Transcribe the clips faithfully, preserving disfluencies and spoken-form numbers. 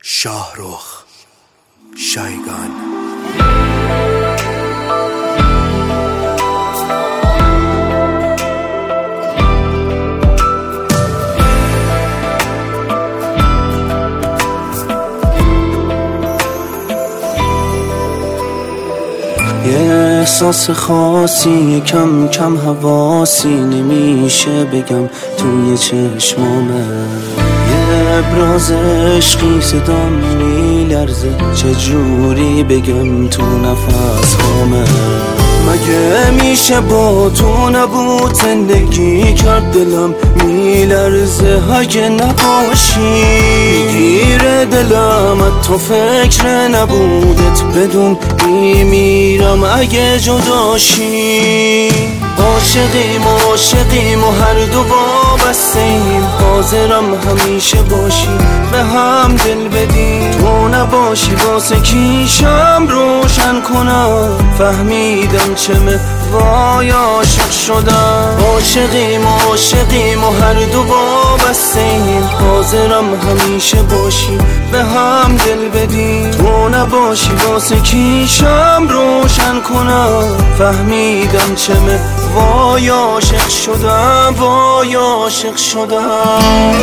شاهرخ شایگان. یه احساس خاصی کم کم حواسی نمیشه بگم توی چشمامه، یه ابراز عشقی صدام میلرزه چجوری بگم تو نفس هامه. مگه میشه با تو نبود زندگی کرد، دلم میلرزه اگه نباشی، میگیره دلم تو فکر نبودت بدون میمیرم اگه جداشی. عاشقیم عاشقیم و هر دو وابسته‌ایم، حاضرم همیشه باشی به هم دل بدیم، تو نباشی واسه کیشم روشن کنم، فهمیدم چمه وای عاشق شدم. عاشقیم عاشقیم و هر دو وابسته‌ایم، حاضرم همیشه باشی به هم دل بدیم، تو نباشی واسه کیشم روشن کنم، فهمیدم چمه وای عاشق شدم وای عاشق شدم.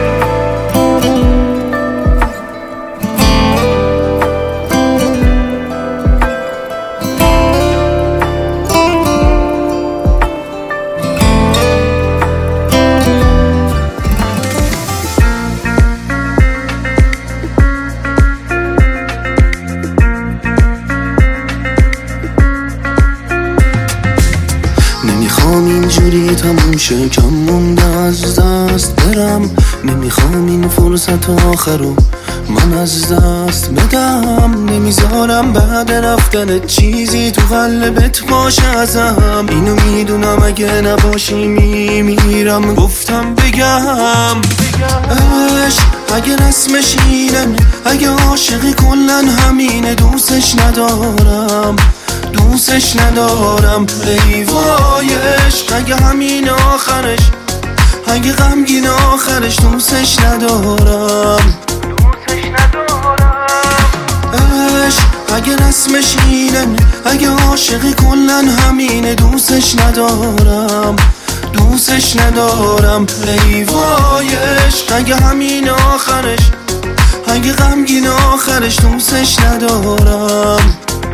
نمیخوام اینجوری تموم شه کم مونده از دست برم، نمیخوام این فرصت آخرو من از دست بدم، نمیذارم بعد رفتن چیزی تو قلبت باشه ازم، اینو میدونم اگه نباشی میمیرم گفتم بگم. عشق اگه رسمش اینه، اگه عاشقی کلن همینه، دوستش ندارم دوستش ندارم ای وای عشق اگه همین آخرش، اگه غمگین آخرش، دوستش ندارم دوستش ندارم. عشق اگه رسمش اینه، اگه عاشقی کلن همینه، دوستش ندارم دوستش ندارم ای وای عشق اگه همین آخرش، اگه غمگین آخرش، دوستش ندارم.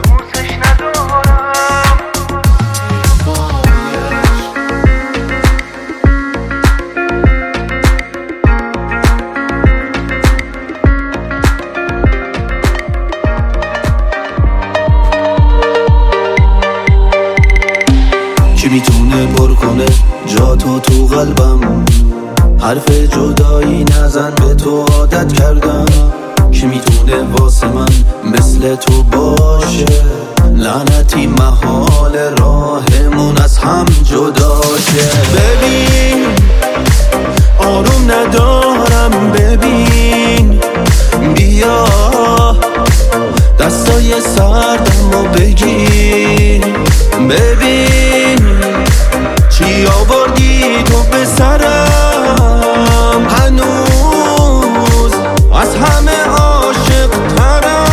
کی میتونه پر کنه جا تو تو قلبم، حرف جدایی نزن به تو عادت کردم، کی میتونه واسه من مثل تو باشه، لعنتی محال راهمون از هم جدا شه. ببین آروم ندارم، ببین بیا دستای سردم و بگیر، ببین چی آوردی تو به سرم، هنوز از همه عاشق ترم.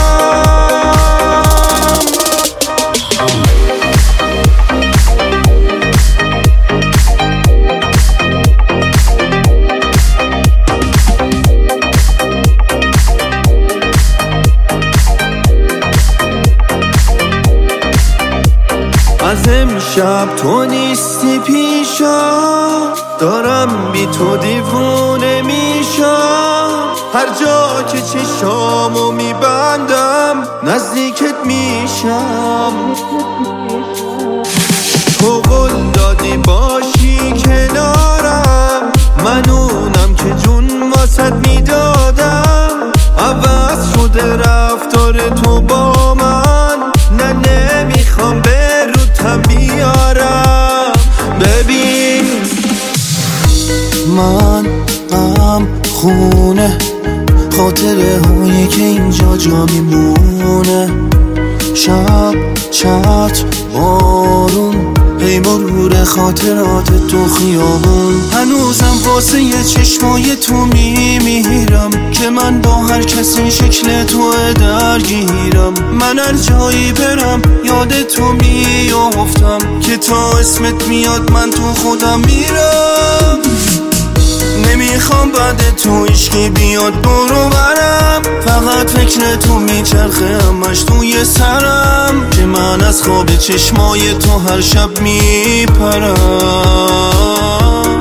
از امشب تو نیستی پیشم، دارم بی تو دیوونه میشم، هر جا که چشامو میبندم نزدیکت میشم، تو قول دادی باشی کنارم، من اونم که جون واسد میدادم، عوض شده رفتار تو با من، نه نمیخوام به روتم بیارم. ببین من غم خونه خاطره هایی که اینجا جا میمونه، شب چت بارون موقع مرور خاطرات تو خیابون. هنوزم واسه یه چشمای تو میمیرم که من با هر کسی شکل تو درگیرم. من هر جایی برم یاد تو میافتم که تا اسمت میاد من تو خودم میرم. نمیخوام بعد تو عشقی بیاد برو برم، فقط فکر تو میچرخه همش توی سرم که من از خواب چشمای تو هر شب میپرم.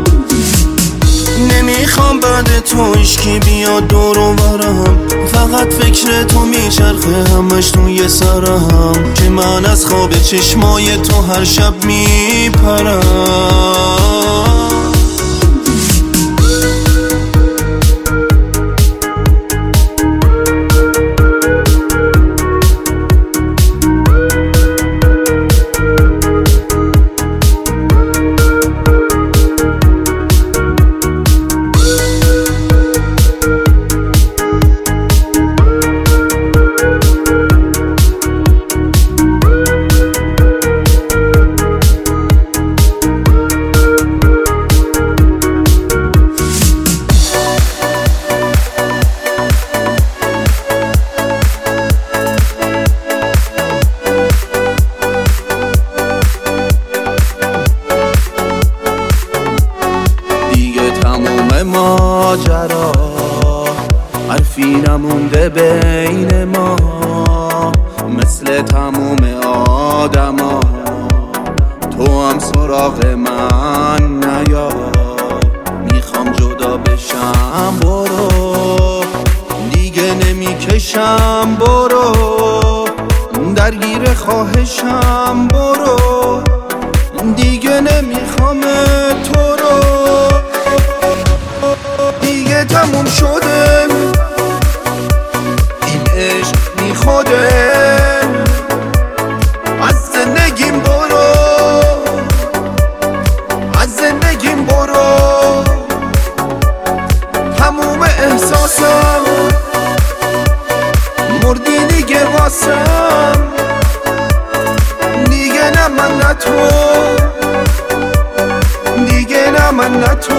نمیخوام بعد تو عشقی بیاد برو برم، فقط فکر تو میچرخه همش توی سرم که من از خواب چشمای تو هر شب میپرم. ماجرا حرفی نمونده بین ما، مثل تموم آدما تو هم سراغ من نیا. میخوام جدا بشم برو، دیگه نمیکشم برو، درگیر خواهشم برو، دیگه نمیخوام تو رو. دیگه تموم شده این عشق بی خوده، از زندگیم برو، از زندگیم برو. تموم احساسم مردی دیگه واسم، دیگه نه من نه تو، دیگه نه من نه تو.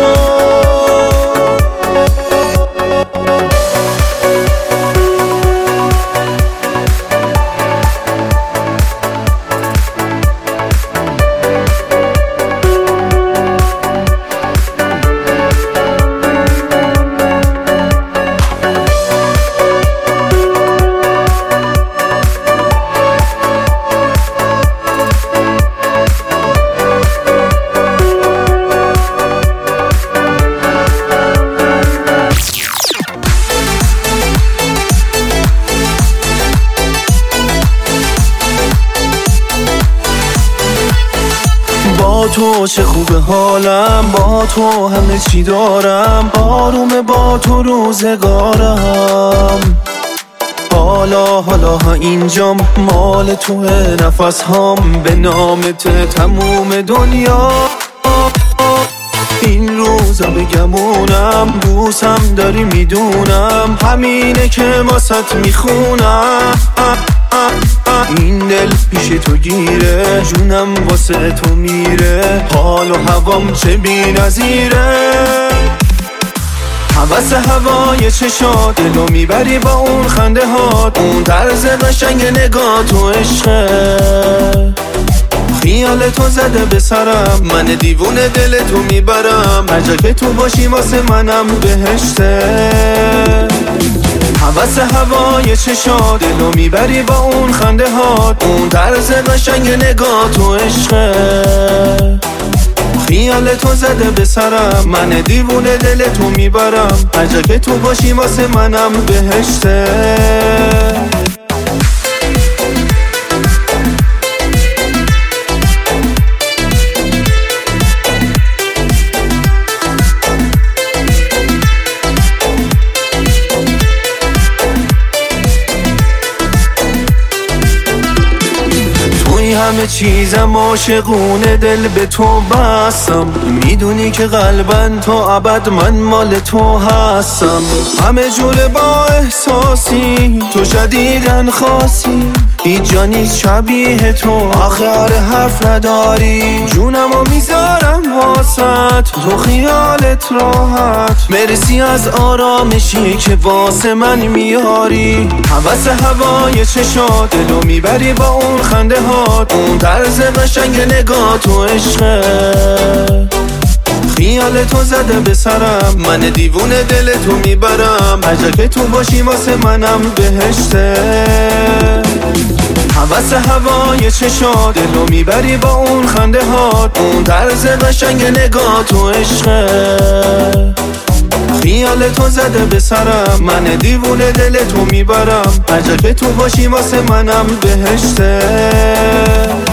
با تو چه خوبه حالم، با تو همه چی دارم، آرومه با تو روزگارم. حالا حالا ها اینجام مال توه، نفس هام به نامت تموم دنیا. این روزا بگمونم دوستم داری میدونم، همینه که واسط میخونم. این دل پیش تو گیره، جونم واسه تو میره، حال و هوام چه بی نظیره. حوث هوای چشات دلو میبری با اون خنده هات، اون طرز قشنگ نگاه تو عشقه. خیال تو زده به سرم، من دیوونه دل تو میبرم، هر جا که تو باشی واسه منم بهشته. حوث هوای چشات دلو میبری با اون خنده هات، اون طرز قشنگ نگاه تو عشقه. خیال تو زده به سرم، من دیوونه دل تو میبرم، هر جا که تو باشی واسه منم بهشته. همه چیزم عاشقونه، دل به تو بستم، میدونی که قلباً تا ابد من مال تو هستم. همه جوره با احساسی تو شدیدن خاصی، هیچ جا نیست شبیه تو، آخه آره حرف نداری. جونمو میذارم واسط، تو خیالت راحت. مرسی از آرامشی که واسه من میاری. هوس هوای چشات دلو میبری با اون خنده هات. اون طرز قشنگ نگاه تو عشقه، خیال تو زده به سرم. من دیوونه دل تو میبرم، هر که تو باشی واسه منم بهشته. هوس هوای چشات دلو میبری با اون خنده هات. اون طرز قشنگ نگاه تو عشقه، خیال تو زده به سرم. من دیوونه دل تو میبرم، هر جا که تو باشی واسه منم بهشته.